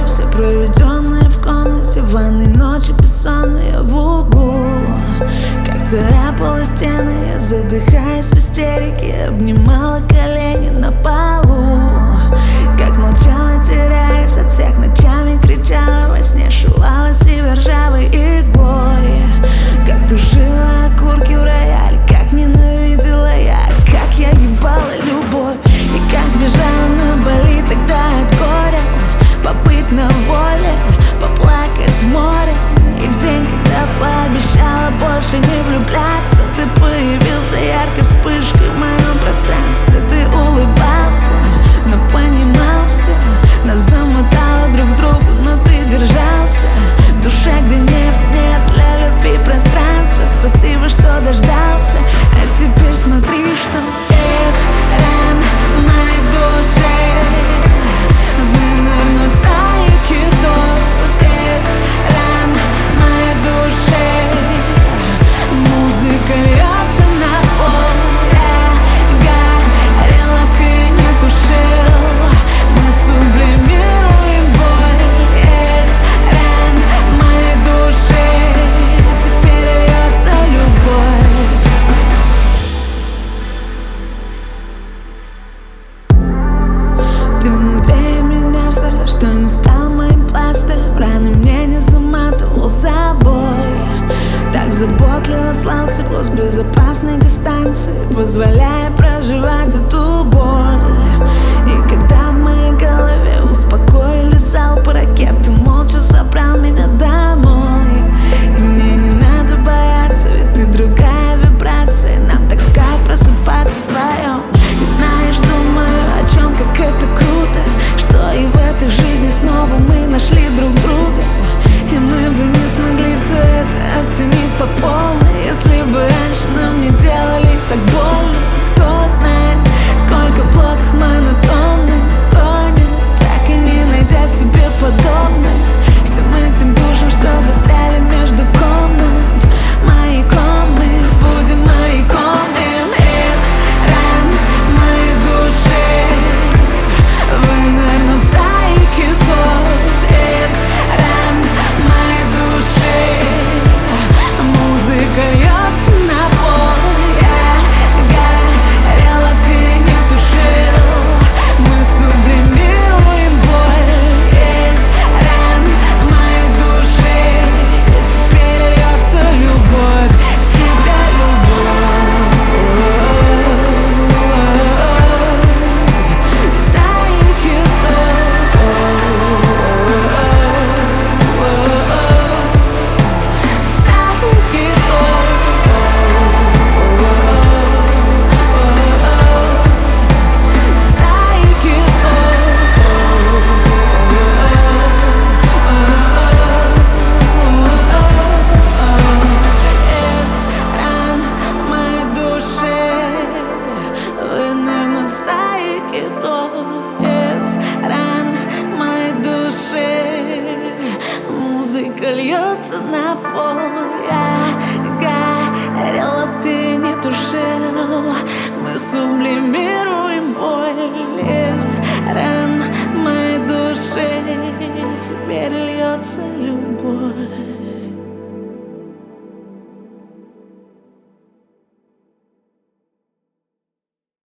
Все проведенные в комнате, в ванной ночи бессонные в углу. Как царапала стены, я, задыхаясь в истерике, обнимала колени на полу. Как молчала, теряясь от всех, ночами кричала, во сне шивала себя ржавой иглой. Как тушила окурки в рояль, как ненавидела я, как я ебала любовь. И как сбежала на Бали тогда от горя, побыть на воле, поплакать в море. И в день, когда пообещала больше не влюбляться, ты появился яркой вспышкой в моем пространстве. Ты улыбался, но понимал все. Нас замотало друг к другу, но ты держался. В душе, где нефть, нет для любви пространства. Спасибо, что дождался. А теперь смотри, что из ран моей души вынырнут стаи китов. Из ран моей души музыка льется на пол. Я горела, ты не тушил. Мы сублимируем боль. Из ран моей души теперь льется любовь. Ты мудрее меня, старый, что не стал моим пластырем. Раны мне не заматывал собой. Так заботливо слал тепло с безопасной дистанции, позволяя проживать эту боль. И когда в моей голове успокоили залпы ракет, ты молча забрал меня домой. И мне не надо бояться, ведь ты другая вибрация. Нам так в кайф просыпаться вдвоем. И знаешь, думаю о чем, как это круто, что и в этой жизни снова мы нашли друг друга. И мы бы не смогли все это оценить по полной, если бы раньше нам не делали так больно. Кто знает, сколько в блоках монотонных тонет, так и не найдя себе подобных. Всем этим душам, что застряли между комнат, маяком мы будем маяком им. Из ран моей души вынырнут стаи китов. Из ран моей души музыка льется на пол. Я горела, ты не тушил. Мы сублимируем боль. Из ран моей души теперь льется любовь. К тебе любовь. Стаи китов. Стаи китов. Стаи Из ран моей души вынырнут стаи китов. Из ран моей души музыка льется на пол. Я горела, ты не тушил. Мы сублимируем боль. Из ран моей души теперь льется любовь.